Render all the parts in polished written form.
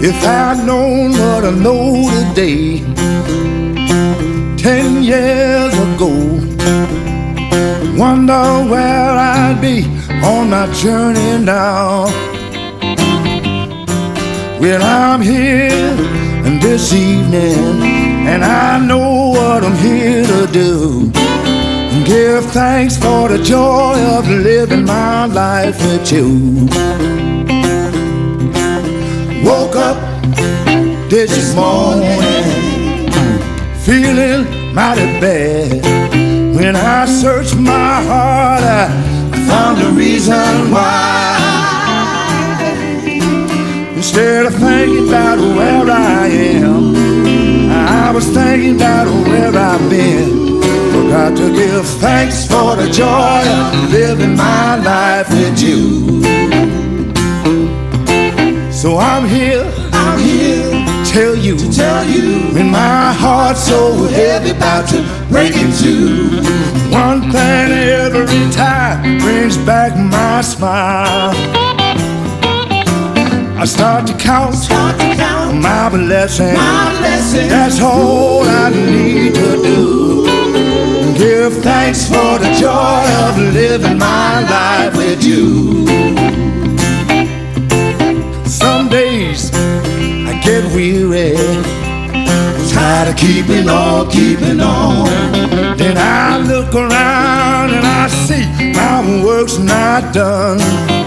If I'd known what I know today 10 years ago, wonder where I'd be on my journey now. Well, I'm here this evening, and I know what I'm here to do. Give thanks for the joy of living my life with you. Woke up this morning feeling mighty bad. When I searched my heart, I found the reason why. Instead of thinking about where I am, I was thinking about where I've been. Forgot to give thanks for the joy of living my life with you. So I'm here to tell you when my heart's so heavy about to break in two. One thing every time brings back my smile. I start to count my blessings. That's all I need to do. Give thanks for the joy of living my life with you. Some days I get weary, tired of keeping on. Then I look around and I see my work's not done.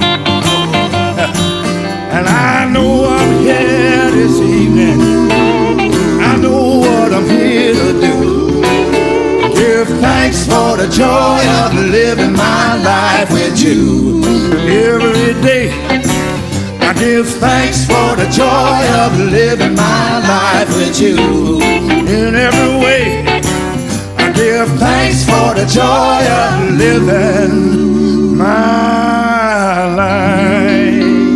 And I know I'm here this evening. I know what I'm here to do. Give thanks for the joy of living my life with you. Every day I give thanks for the joy of living my life with you. In every way I give thanks for the joy of living my life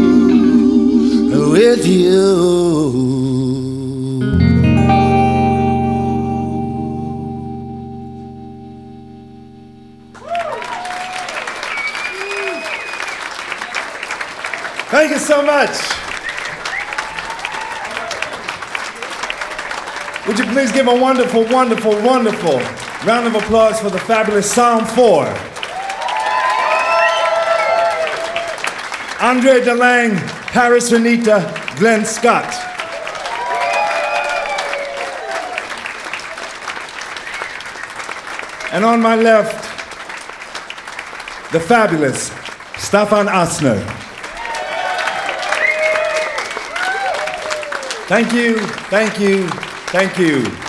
with you. Thank you so much. Would you please give a wonderful, wonderful, wonderful round of applause for the fabulous Psalm 4. Andre DeLange, Paris Renita, Glenn Scott. And on my left, the fabulous Stefan Asner. Thank you, thank you, thank you.